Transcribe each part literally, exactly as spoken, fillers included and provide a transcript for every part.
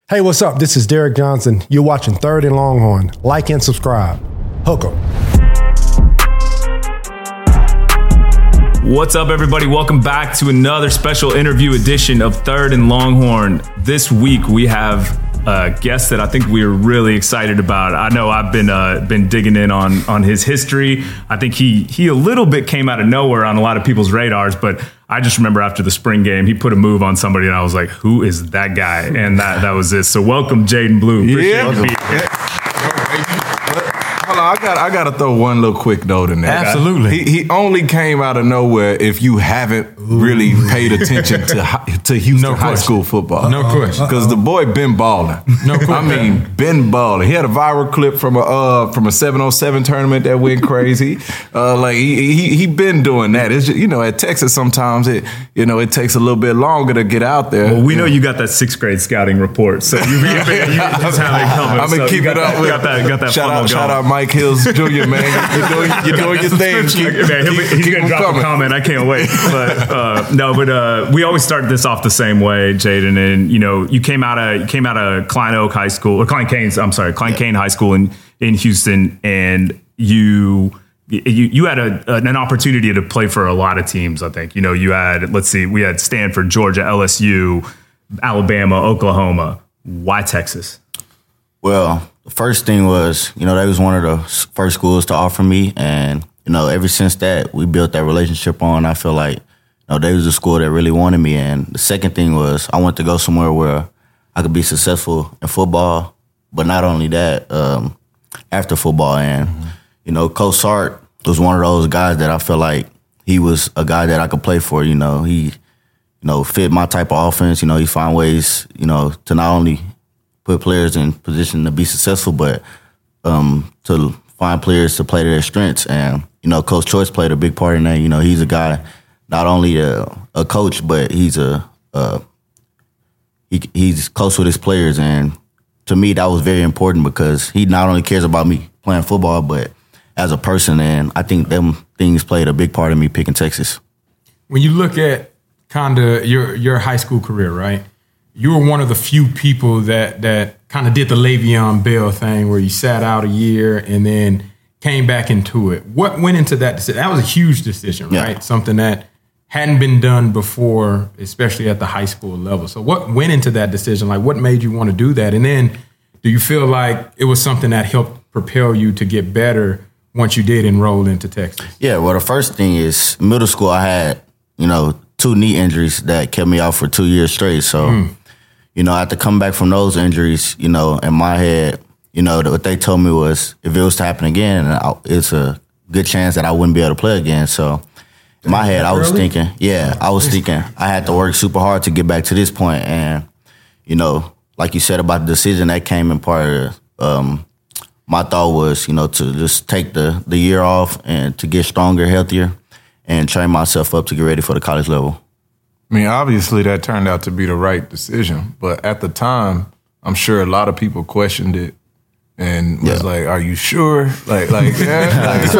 Hey, what's up? This is Derek Johnson. You're watching Third and Longhorn. Like and subscribe. Hook 'em. What's up, everybody? Welcome back to another special interview edition of Third and Longhorn. This week we have a guest that I think we're really excited about. I know I've been uh, been digging in on on his history. I think he he a little bit came out of nowhere on a lot of people's radars, but I just remember after the spring game, he put a move on somebody, and I was like, "Who is that guy?" And that that was it. So welcome, Jaden Blue. Appreciate yeah. you being here. Yeah. Hold on, I got I got to throw one little quick note in there. Absolutely. He he only came out of nowhere if you haven't really paid attention to to Houston No high school football. No question. Because the boy been balling. No question. I mean, been balling. He had a viral clip from a uh, from a seven oh seven tournament that went crazy. uh, like he, he he been doing that. It's just, you know, at Texas sometimes it you know it takes a little bit longer to get out there. Well, we know you got that sixth grade scouting report, so you, you, you just have it coming. I'm gonna so keep it up. That, With, got that got that shout funnel out going. shout out Mike Hills Junior Man, you're doing you're doing your thing. Keep, Man, he'll be, keep, he's keep gonna drop coming. a comment. I can't wait. But uh, no, but uh, we always start this off the same way, Jaden. And you know, you came out of you came out of Klein Oak High School or Klein Canes. I'm sorry, Klein yeah. Cane High School in in Houston, and you. You, you had a, an opportunity to play for a lot of teams, I think. You know, you had, let's see, we had Stanford, Georgia, L S U, Alabama, Oklahoma. Why Texas? Well, the first thing was, you know, they was one of the first schools to offer me. And, you know, ever since that, we built that relationship on. I feel like, you know, they was the school that really wanted me. And the second thing was I wanted to go somewhere where I could be successful in football, but not only that, um, after football. And, mm-hmm. you know, Coach Sark was one of those guys that I feel like he was a guy that I could play for. You know, he, you know, fit my type of offense. You know, he found ways, you know, to not only put players in position to be successful, but um, to find players to play to their strengths. And, you know, Coach Choice played a big part in that. You know, he's a guy, not only a, a coach, but he's a, a he, he's close with his players. And to me, that was very important because he not only cares about me playing football, but as a person, and I think them things played a big part in me picking Texas. When you look at kind of your your high school career, right? You were one of the few people that that kind of did the Le'Veon Bell thing where you sat out a year and then came back into it. What went into that decision? That was a huge decision, right? Yeah. Something that hadn't been done before, especially at the high school level. So what went into that decision? Like, what made you want to do that? And then do you feel like it was something that helped propel you to get better once you did enroll into Texas? Yeah, well, the first thing is middle school, I had, you know, two knee injuries that kept me out for two years straight. So, mm. you know, I had to come back from those injuries, you know, in my head, you know, what they told me was if it was to happen again, it's a good chance that I wouldn't be able to play again. So, in my head, I was thinking, yeah, I was thinking I had to work super hard to get back to this point. And, you know, like you said about the decision, that came in part of um, my thought was, you know, to just take the, the year off and to get stronger, healthier, and train myself up to get ready for the college level. I mean, obviously that turned out to be the right decision, but at the time, I'm sure a lot of people questioned it and was yeah. like, "Are you sure?" Like, like, yeah, like,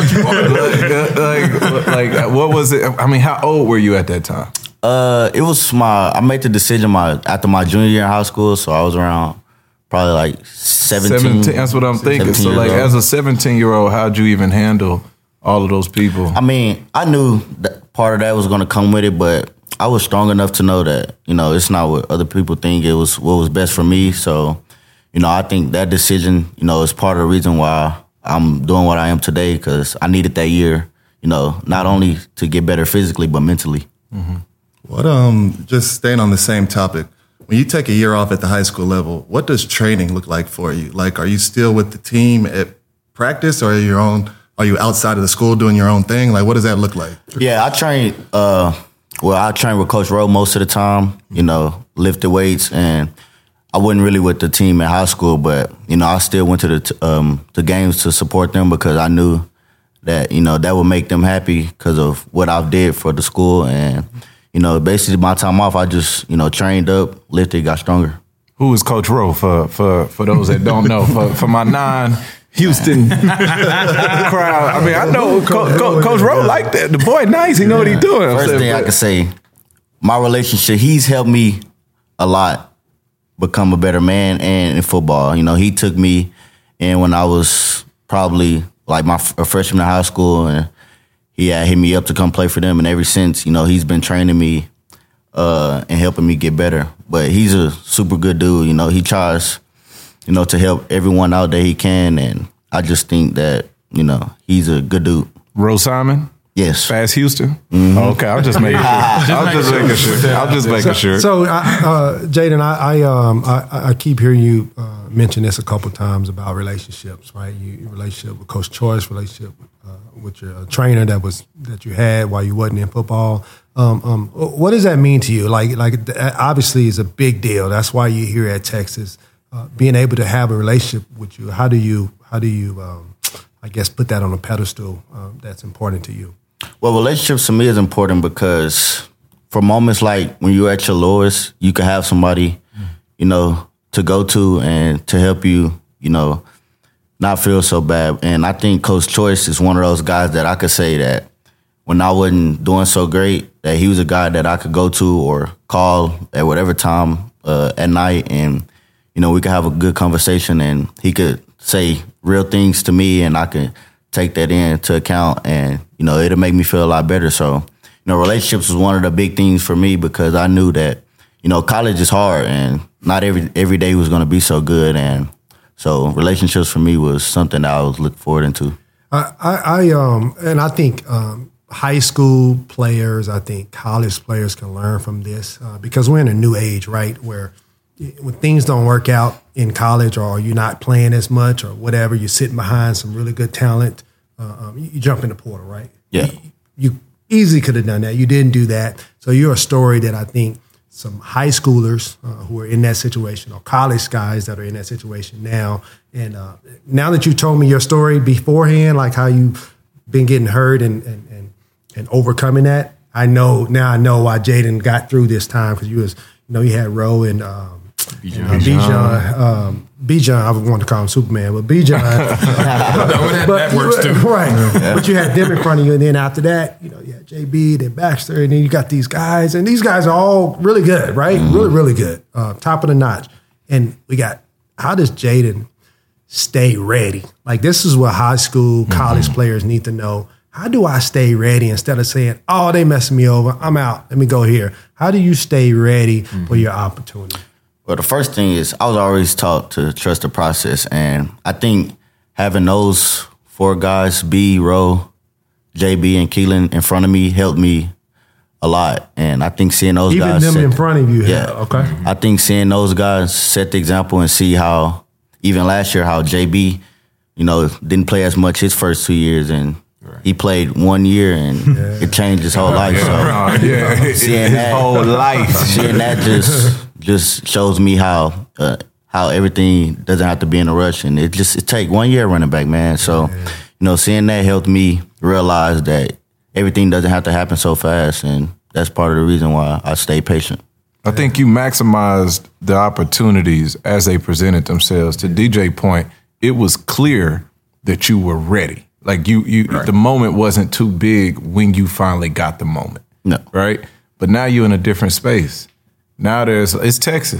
like, like, like, what was it? I mean, how old were you at that time? Uh, it was my. I made the decision my after my junior year in high school, so I was around. Probably like seventeen. seventeen. That's what I'm thinking. So, like, as a seventeen-year-old, how'd you even handle all of those people? I mean, I knew that part of that was going to come with it, but I was strong enough to know that, you know, it's not what other people think. It was what was best for me. So, you know, I think that decision, you know, is part of the reason why I'm doing what I am today, because I needed that year, you know, not only to get better physically, but mentally. Mm-hmm. What, um, just staying on the same topic, when you take a year off at the high school level, what does training look like for you? Like, are you still with the team at practice, or are you your own? Are you outside of the school doing your own thing? Like, what does that look like? Yeah, I train. Uh, well, I train with Coach Rowe most of the time. You know, lifted weights, and I wasn't really with the team in high school, but you know, I still went to the t- um, the games to support them because I knew that you know that would make them happy because of what I did for the school. And you know, basically my time off, I just, you know, trained up, lifted, got stronger. Who is Coach Rowe for for for those that don't know? For for my non Houston crowd. I mean, I know Co- Co- Coach Rowe like that. The boy nice. He know what he's doing. First thing I can say, my relationship, he's helped me a lot become a better man and in football. You know, he took me in when I was probably like my a freshman in high school, and he had hit me up to come play for them. And ever since, you know, he's been training me uh, and helping me get better. But he's a super good dude. You know, he tries, you know, to help everyone out that he can. And I just think that, you know, he's a good dude. Rose Simon? Yes. Fast Houston? Mm-hmm. Oh, okay, I was just making sure. I was just making sure. I was just making sure. So, uh, Jaden, I I, um, I I keep hearing you uh, mention this a couple times about relationships, right? You, your relationship with Coach Choice, relationship uh, with your trainer that was that you had while you wasn't in football. Um, um, what does that mean to you? Like, like obviously, it's a big deal. That's why you're here at Texas. Uh, being able to have a relationship with you, how do you how do you um, I guess put that on a pedestal uh, that's important to you? Well, relationships to me is important because for moments like when you're at your lowest, you can have somebody, you know, to go to and to help you, you know, not feel so bad. And I think Coach Choice is one of those guys that I could say that when I wasn't doing so great, that he was a guy that I could go to or call at whatever time uh, at night, and, you know, we could have a good conversation, and he could say real things to me, and I could take that into account, and, you know, it'll make me feel a lot better. So, you know, relationships was one of the big things for me because I knew that, you know, college is hard and not every every day was going to be so good. And so relationships for me was something that I was looking forward into. I, I, I um, and I think um, high school players, I think college players can learn from this uh, because we're in a new age, right, where when things don't work out in college or you're not playing as much or whatever, you're sitting behind some really good talent, uh, um, you, you jump in the portal, right? Yeah. You, you easily could have done that. You didn't do that. So you're a story that I think some high schoolers uh, who are in that situation or college guys that are in that situation now. And uh, now that you told me your story beforehand, like how you've been getting hurt and, and, and, and overcoming that, I know, now I know why Jaden got through this time because you was, you know, you had Roe and, um, Bijan. Uh, Bijan, um, Bijan, I would want to call him Superman, but Bijan. that, but, that works too. Right. Yeah. But you had them in front of you, and then after that, you know, you had J B, then Baxter, and then you got these guys, and these guys are all really good, right? Mm-hmm. Really, really good. Uh, top of the notch. And we got, how does Jaden stay ready? Like, this is what high school, college mm-hmm. players need to know. How do I stay ready instead of saying, oh, they messing me over, I'm out, let me go here. How do you stay ready mm-hmm. for your opportunity? Well, the first thing is I was always taught to trust the process. And I think having those four guys, B, Roe, J B, and Keelan in front of me helped me a lot. And I think seeing those Even guys. Even them in the, front of you. Yeah. Okay. I think seeing those guys set the example and see how, even last year, how J B, you know, didn't play as much his first two years. And he played one year and yeah. it changed his whole life. Yeah. So yeah. seeing his that, whole life. Seeing that just just shows me how uh, how everything doesn't have to be in a rush, and it just it take one year running back, man. So yeah. you know, seeing that helped me realize that everything doesn't have to happen so fast, and that's part of the reason why I stay patient. I think you maximized the opportunities as they presented themselves. To D J's point, it was clear that you were ready. Like you, you, right. the moment wasn't too big when you finally got the moment. No, right? But now you're in a different space. Now there's it's Texas.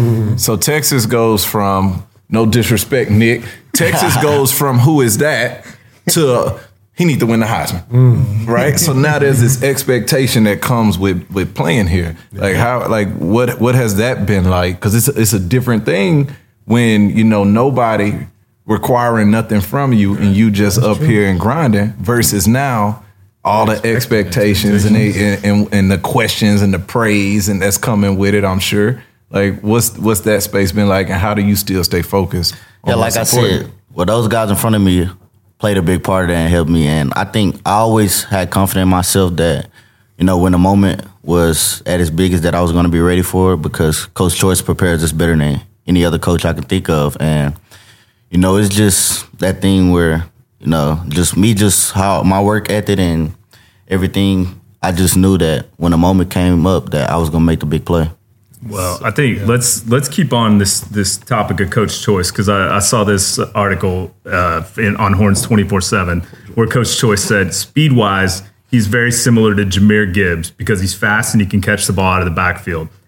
So Texas goes from, no disrespect, Nick. Texas goes from who is that to he need to win the Heisman, mm. right? So now there's this expectation that comes with with playing here. Like how, like what what has that been like? Because it's it's a different thing when you know nobody requiring nothing from you and you just That's up true. Here and grinding versus now all the expectations and, they, and and the questions and the praise and that's coming with it, I'm sure. Like what's what's that space been like and how do you still stay focused? Yeah, like I said, well, those guys in front of me played a big part of that and helped me. And I think I always had confidence in myself that, you know, when the moment was at its biggest that I was going to be ready for it because Coach Choice prepares us better than any other coach I can think of. And you know, it's just that thing where, you know, just me, just how my work ethic and everything, I just knew that when the moment came up that I was going to make the big play. Well, I think yeah. let's let's keep on this this topic of Coach Choice because I, I saw this article uh, in, on Horns twenty-four seven where Coach Choice said, speed-wise, he's very similar to Jahmyr Gibbs because he's fast and he can catch the ball out of the backfield.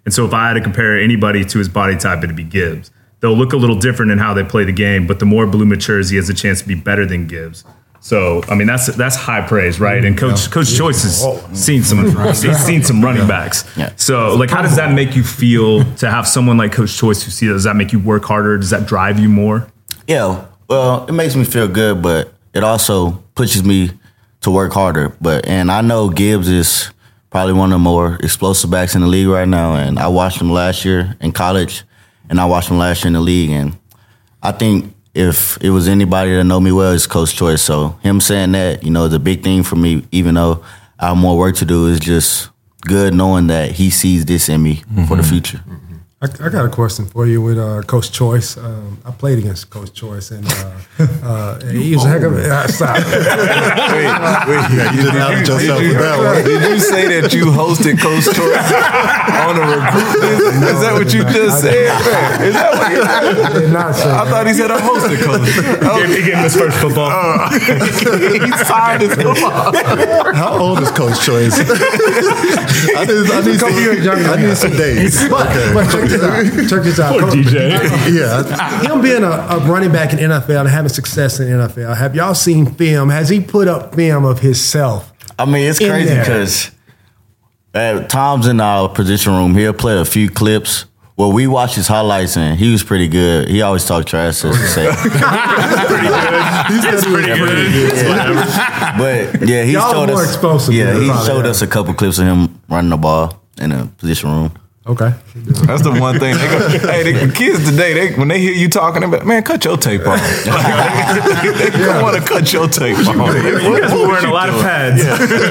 And so if I had to compare anybody to his body type, it'd be Gibbs. They'll look a little different in how they play the game, but the more Blue matures, he has a chance to be better than Gibbs. So, I mean, that's that's high praise, right? And Coach Coach Choice has seen some he's seen some running backs. Yeah. So, like, how does that make you feel to have someone like Coach Choice who sees that? Does that make you work harder? Does that drive you more? Yeah, well, it makes me feel good, but it also pushes me to work harder. But and I know Gibbs is probably one of the more explosive backs in the league right now, and I watched him last year in college, and I watched him last year in the league, and I think if it was anybody that know me well, it's Coach Choice. So him saying that, you know, is a big thing for me, even though I have more work to do. Is just good knowing that he sees this in me mm-hmm. for the future. Mm-hmm. I, I got a question for you with uh, Coach Choice. Um, I played against Coach Choice, and uh, uh, he was a heck of a uh, stop. Wait, wait, you did not yourself with that one. Did you say that you hosted Coach Choice on a recruitment? Is that what you just said? Is that what you said? I did not say I that. thought he said I hosted Coach. He gave him his first football. Uh, he's tired as football. How old is Coach Choice? I need, I need, some, I need some days. But, Okay. but check this out. Check this out. Poor D J. Yeah. Him being a, a running back in N F L and having success in N F L, have y'all seen film? Has he put up film of himself? I mean, it's In crazy there. because at times in our position room, he'll play a few clips. Well, we watched his highlights and he was pretty good. He always talked trash to us to say. Pretty good. That's pretty good. Yeah. But yeah, he Y'all showed are more us. explosive Yeah, than he probably, showed yeah. us a couple clips of him running the ball in the position room. Okay. That's the one thing. They go, hey, the kids today, they when they hear you talking about, man, cut your tape off. They don't want to cut your tape off. You guys were wearing a lot of pads.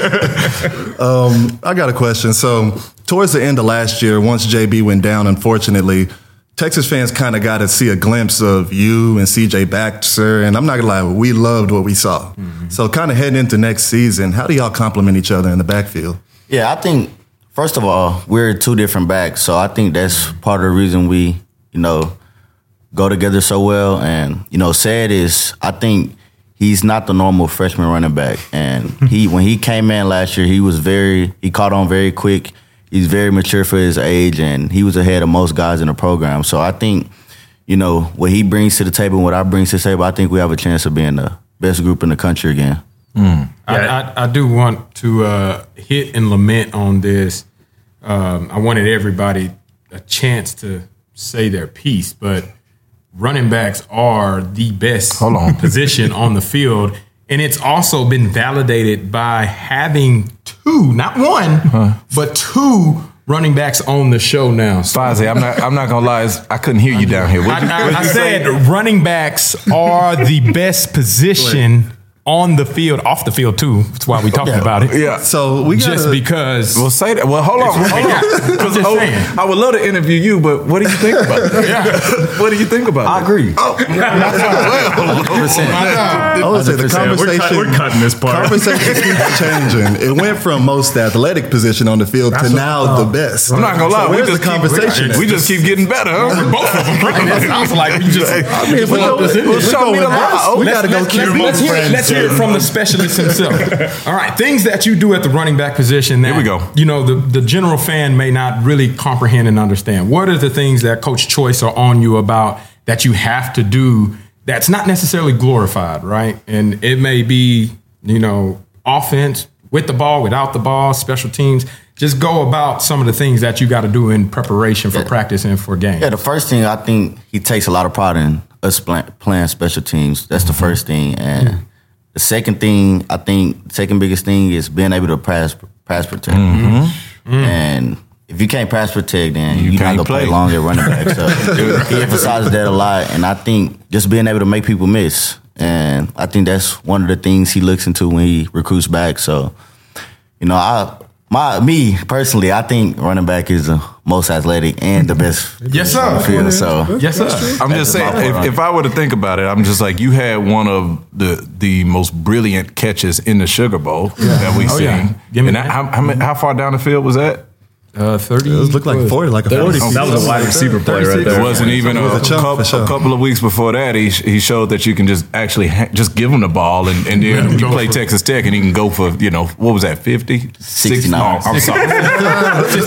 Um, I got a question. So, towards the end of last year, once J B went down, unfortunately, Texas fans kind of got to see a glimpse of you and C J Baxter. And I'm not going to lie, we loved what we saw. Mm-hmm. So, kind of heading into next season, how do y'all complement each other in the backfield? Yeah, I think, first of all, we're two different backs. So I think that's part of the reason we, you know, go together so well. And, you know, sad is, I think he's not the normal freshman running back. And he, when he came in last year, he was very, he caught on very quick. He's very mature for his age, and he was ahead of most guys in the program. So I think, you know, what he brings to the table and what I bring to the table, I think we have a chance of being the best group in the country again. Mm. I, I, I do want to uh, hit and lament on this. Um, I wanted everybody a chance to say their piece, but running backs are the best Hold on. position on the field. And it's also been validated by having two, not one, huh. but two running backs on the show now. So, Fozzie, I'm not. I'm not gonna lie. it's- I couldn't hear you down here. What'd you, I, I, what'd I you say? said running backs are the best position on the field, off the field too. That's why we talking about it. Yeah. So, we got Just because. Well, say that. Well, hold on. Hold on. I'm just Oh, saying. I would love to interview you, but what do you think about it? Yeah. What do you think about it? I agree. I would say the conversation, We're, cut, we're cutting this part. conversation keeps changing. It went from most athletic position on the field That's to what- now oh. the best. I'm not gonna lie. So we where's just the conversation? Keep, we just keep getting better. Huh? Both of them. Right? That sounds like we just. I mean, if we Well, go, if well, we show go me the with us, lie. we Let's- got to go Let's, keep let's, let's, hear, it, let's hear it from the specialist himself. All right, things that you do at the running back position that, Here we go. you know, the, the general fan may not really comprehend and understand. What are the things that Coach Choice are on you about that you have to do that's not necessarily glorified, right? And it may be, you know, offense with the ball, without the ball, special teams. Just go about some of the things that you got to do in preparation for Yeah. practice and for games. Yeah, the first thing I think he takes a lot of pride in us pla- playing special teams. That's the first thing. And Mm-hmm. the second thing, I think, the second biggest thing is being able to pass pass protect. Mm-hmm. And if you can't pass protect, then You you're not can't going to play play. long at running back. So he emphasizes that a lot. And I think just being able to make people miss. And I think that's one of the things he looks into when he recruits back. So, you know, I my me personally, I think running back is the most athletic and the best Yes, on the sir. field. So Yes, sir. I'm just That's saying, my if, if I were to think about it, I'm just like, you had one of the the most brilliant catches in the Sugar Bowl that we've Oh, seen. yeah. Give me and that. how, how, many- how far down the field was that? Uh, thirty. It was looked like forty, like a forty. That was a wide receiver play right there. It wasn't even a, was a chunk couple, for sure. a couple of weeks before that. He he showed that you can just actually ha- just give him the ball, and, and then you play Texas Tech, and he can go for, you know, what was that, fifty? sixty-nine. Oh, I'm sorry.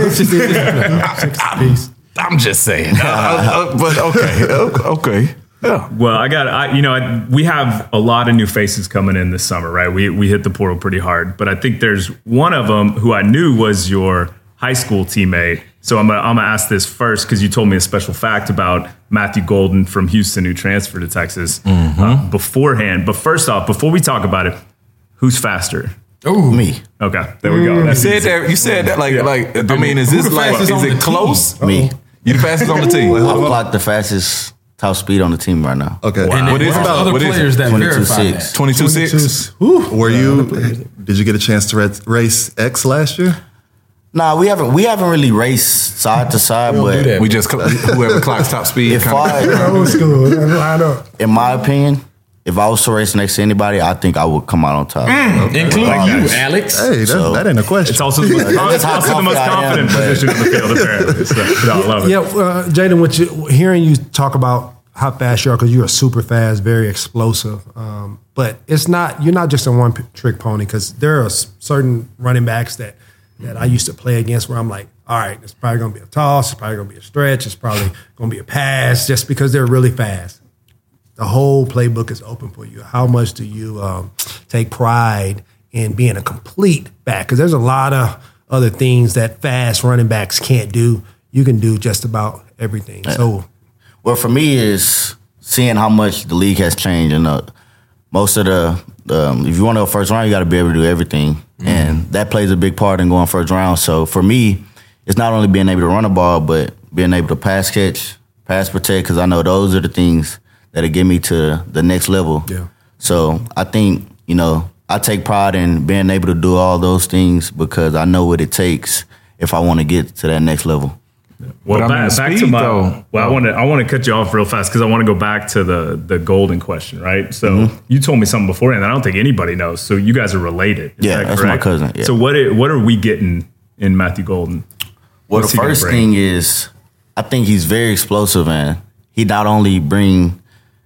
sixty-nine. I'm, I'm just saying. Uh, uh, but okay, okay. Yeah. Well, I got, I, you know, I, we have a lot of new faces coming in this summer, right? We we hit the portal pretty hard, but I think there's one of them who I knew was your high school teammate. So I'm gonna, I'm gonna ask this first because you told me a special fact about Matthew Golden from Houston who transferred to Texas Mm-hmm. uh, beforehand. But first off, before we talk about it, who's faster? Oh, Me. Okay, there we go. You That's said easy. that. You said that. Like, like. I mean, is this the like? fastest Is on it the close? Me. You the fastest on the team. I clocked the fastest top speed on the team right now. Okay. And What then is there's it? other What is it? players that twenty-two verify six. that. twenty-two six. Were you? Did you get a chance to ra- race X last year? Nah, we haven't we haven't really raced side to side, don't but do that. We just whoever clocks top speed. if kinda- I, Old school. Line up. in my opinion, if I was to race next to anybody, I think I would come out on top. Including you, Nice. Alex. Hey, that, So- that ain't a question. It's also the most, That's it's how also the most confident I am, confident but- position in the field, apparently. So, no, I love it. Yeah, uh, Jaden, what you, hearing you talk about how fast you are, because you're super fast, very explosive. Um, but it's not, you're not just a one p- trick pony, because there are s- certain running backs that, that I used to play against where I'm like, all right, it's probably going to be a toss, it's probably going to be a stretch, it's probably going to be a pass, just because they're really fast. The whole playbook is open for you. How much do you um, take pride in being a complete back? Because there's a lot of other things that fast running backs can't do. You can do just about everything. So, Well, for me, is seeing how much the league has changed, and uh, most of the um, if you want to go first round, you got to be able to do everything, mm-hmm. and that plays a big part in going first round. So for me, it's not only being able to run a ball, but being able to pass catch, pass protect, because I know those are the things that'll get me to the next level. Yeah. So I think, you know, I take pride in being able to do all those things because I know what it takes if I want to get to that next level. Well, But I mean, back, back to speed, my. though- well, I want to. I want to cut you off real fast because I want to go back to the the golden question, right? So Mm-hmm. you told me something beforehand that I don't think anybody knows. So you guys are related. Is Yeah, that that's my correct? cousin, yeah. So what? Are, what are we getting in Matthew Golden? Well, What's the he gonna first bring? thing is, I think he's very explosive, and he not only bring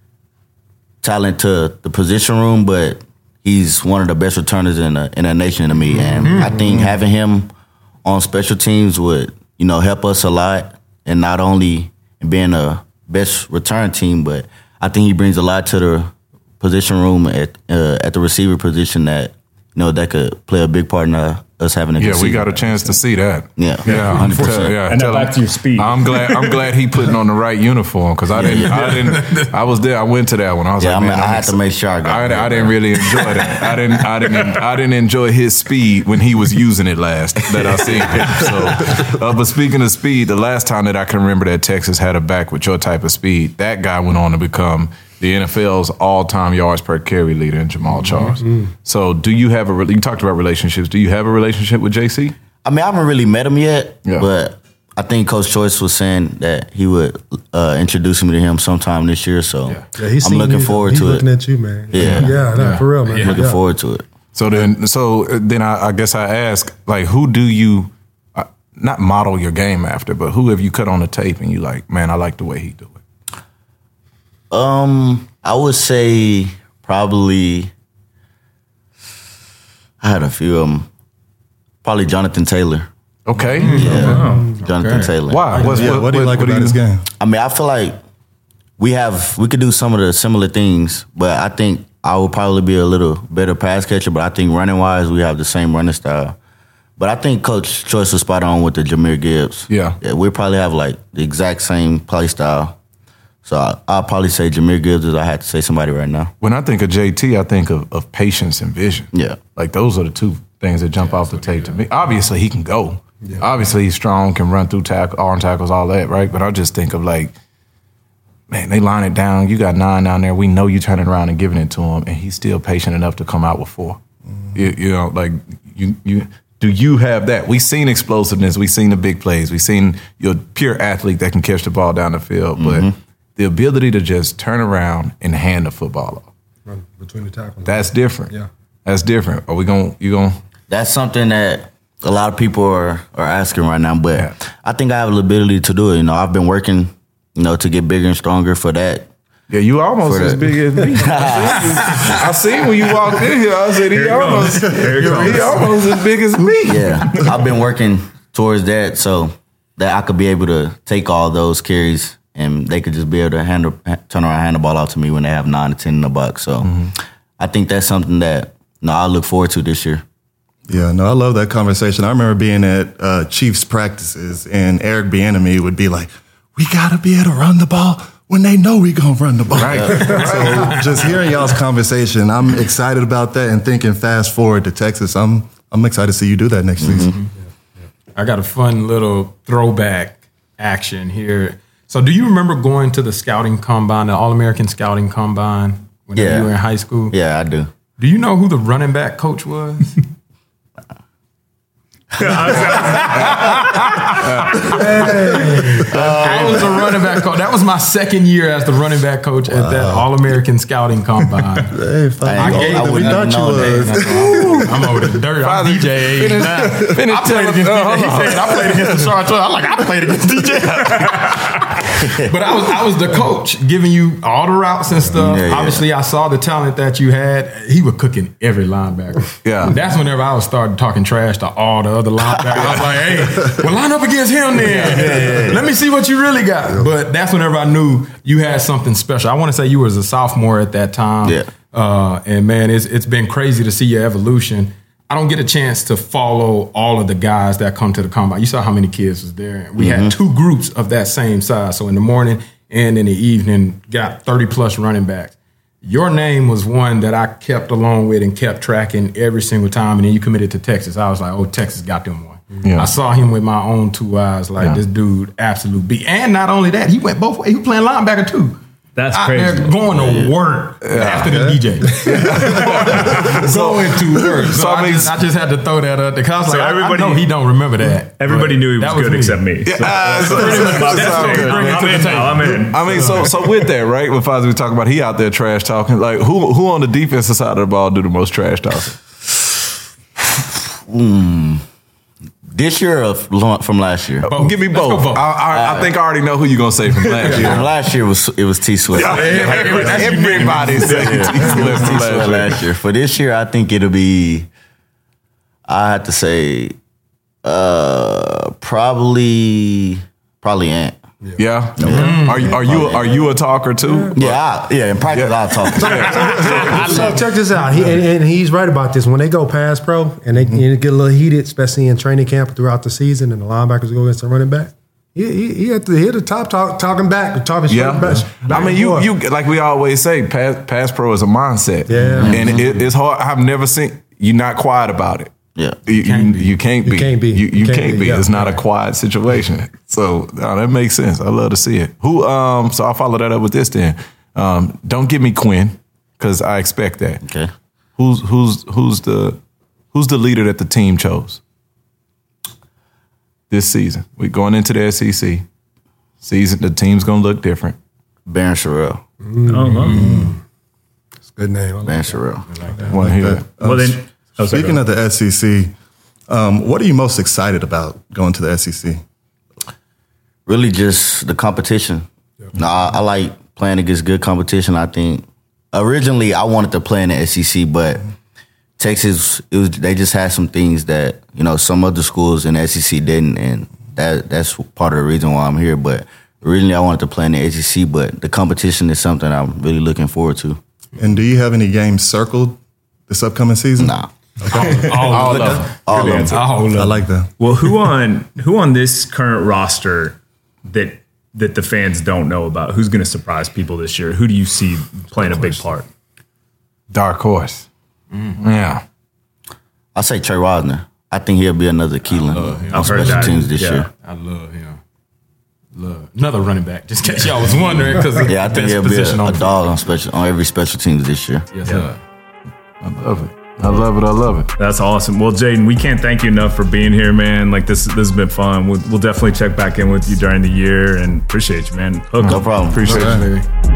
talent to the position room, but he's one of the best returners in the in the nation to me. And I think having him on special teams would, you know, help us a lot, and not only in being a best return team, but I think he brings a lot to the position room at uh, at the receiver position that, you know, that could play a big part in uh, us having a good Yeah, we season. got a chance to see that. Yeah. yeah, one hundred percent. tell- yeah. And now tell back him- to your speed. I'm glad. I'm glad he putting on the right uniform because I didn't. I didn't. I was there. I went to that one. I was Yeah, like, I mean, man, I I'm had ex- to make sure I got I, that, I didn't bro. really enjoy that. I didn't. I didn't. I didn't enjoy his speed when he was using it last that I seen him. So, uh, but speaking of speed, the last time that I can remember that Texas had a back with your type of speed, that guy went on to become the N F L's all-time yards per carry leader in Jamal Charles. So, do you have a? re- You talked about relationships. Do you have a relationship with J C? I mean, I haven't really met him yet, Yeah. but I think Coach Choice was saying that he would uh, introduce me to him sometime this year. So yeah, he's I'm seen looking you, forward he's to looking it. at you, man. Yeah. yeah, no, for real, man. Yeah. Looking Yeah. forward to it. So then, so then, I, I guess I ask, like, who do you uh, not model your game after, but who have you cut on the tape and you like, man, I like the way he do it. Um, I would say probably I had a few of them. Probably Jonathan Taylor. Okay, Yeah, Jonathan Okay. Taylor. why? What's, Yeah, what do you like about his game? I mean, I feel like we have we could do some of the similar things, but I think I would probably be a little better pass catcher. But I think running wise, we have the same running style. But I think Coach Choice was spot on with the Jahmyr Gibbs. Yeah. yeah, we probably have like the exact same play style. So I, I'll probably say Jahmyr Gibbs if I had to say somebody right now. When I think of J T, I think of, of patience and vision. Yeah. Like those are the two things that jump off the tape to me. Obviously, he can go. Obviously, he's strong, can run through tackle, arm tackles, all that, right? But I just think of like, man, they line it down. You got nine down there. We know you turning around and giving it to him, and he's still patient enough to come out with four. Mm-hmm. You, you know, like you, you. Do you have that? We've seen explosiveness. We've seen the big plays. We've seen your pure athlete that can catch the ball down the field, Mm-hmm. but the ability to just turn around and hand the football off. Run between the tackles. That's different. Yeah. That's different. Are we going? You going? That's something that a lot of people are, are asking right now, but yeah. I think I have the ability to do it. You know, I've been working, you know, to get bigger and stronger for that. Yeah, you almost as big as me. I seen when you walked in here, I said, he almost, he almost as big as me. Yeah, I've been working towards that so that I could be able to take all those carries and they could just be able to handle, turn around and hand the ball out to me when they have nine to ten in the box. So mm-hmm. I think that's something that you know, I look forward to this year. Yeah, no, I love that conversation. I remember being at uh, Chiefs practices and Eric Bieniemy would be like, we got to be able to run the ball when they know we going to run the ball. Right. So just hearing y'all's conversation, I'm excited about that and thinking fast forward to Texas. I'm I'm excited to see you do that next mm-hmm. season. Yeah, yeah. I got a fun little throwback action here. So do you remember going to the scouting combine, the All-American scouting combine when yeah. you were in high school? Yeah, I do. Do you know who the running back coach was? I was the running back coach. That was my second year as the running back coach wow. at that All-American Scouting Combine. Hey, I, I gave I we thought you was. I'm over the dirt. I'm D J age now. I played against D J. He said I played against the Charlotte. I'm like, I played against D J. But I was I was the coach giving you all the routes and stuff. Yeah, yeah. Obviously, I saw the talent that you had. He was cooking every linebacker. Yeah. That's whenever I was starting talking trash to all the other linebackers. I was like, hey, well, line up against him then. Yeah, yeah. Let me see what you really got. But that's whenever I knew you had something special. I want to say you was a sophomore at that time. Yeah. Uh, and man, it's it's been crazy to see your evolution. I don't get a chance to follow all of the guys that come to the combine. You saw how many kids was there. We mm-hmm. had two groups of that same size. So in the morning and in the evening, got thirty plus running backs. Your name was one that I kept along with and kept tracking every single time. And then you committed to Texas. I was like, oh, Texas got them one. Yeah. I saw him with my own two eyes. Like, yeah. this dude, absolute beat. And not only that, he went both ways. He was playing linebacker too. That's out crazy. There going to work yeah. after the D J. Going to work. So, so I, mean, just, I just had to throw that up because I was so like, everybody, I know he don't remember that. Everybody knew he was, was good me. except me. So. Yeah, so, I'm in. I mean, so so with that, right? With Fozzie, we talking about he out there trash talking. Like, who who on the defensive side of the ball do the most trash talking? Hmm. This year or from last year? Both. Give me both. both. I, I, I think I already know who you're going to say from last year. From last year, was it was T Swift. Yeah, everybody said T Swift from last, last year. For this year, I think it'll be, I have to say, uh, probably, probably Ant. Yeah. yeah. Mm. Are you are you are you a talker too? Yeah, I, yeah. In practice, yeah. I'll talk. So check this out. He, and, and he's right about this. When they go pass pro and they, mm-hmm. and they get a little heated, especially in training camp throughout the season, and the linebackers go against the running back. He he, he at the he at the top talk, talking back, talking yeah. back. I mean, you you like we always say, pass pass pro is a mindset. Yeah, and mm-hmm. it, it's hard. I've never seen you not quiet about it. Yeah, you, you, can't, you, you can't be. You can't be. You, you, you can't, can't be. be. Yeah. It's not a quiet situation. So no, that makes sense. I love to see it. Who? Um. So I'll follow that up with this then. Um. Don't give me Quinn because I expect that. Okay. Who's who's who's the who's the leader that the team chose this season? We're going into the S E C season. The team's gonna look different. Barron Sherrill. Mm. Oh, mm. That's a good name. Like Barron Sherrill. I like that. One here. Um, well then. Oh, speaking of the S E C, um, what are you most excited about going to the S E C? Really just the competition. Yep. No, I, I like playing against good competition. I think originally I wanted to play in the S E C, but mm-hmm. Texas, it was, they just had some things that, you know, some other schools in the S E C didn't, and that that's part of the reason why I'm here. But originally I wanted to play in the S E C, but the competition is something I'm really looking forward to. And do you have any games circled this upcoming season? Nah. Okay. all, all of them. All of them. I like that. Well, who on who on this current roster that that the fans don't know about? Who's going to surprise people this year? Who do you see playing a big part? Dark horse. Mm-hmm. Yeah. I say Trey Wisner. I think he'll be another Keelan on I've special heard teams this yeah. year. I love him. Love another running back. Just in case y'all was wondering, because yeah, I think he'll be a, a dog on special on every special teams this year. Yes, yeah. sir. I love it. I love it. I love it. That's awesome. Well, Jaden, we can't thank you enough for being here, man. Like this, this has been fun. We'll, we'll definitely check back in with you during the year, and appreciate you, man. Hook no up. problem. Appreciate okay. you, baby.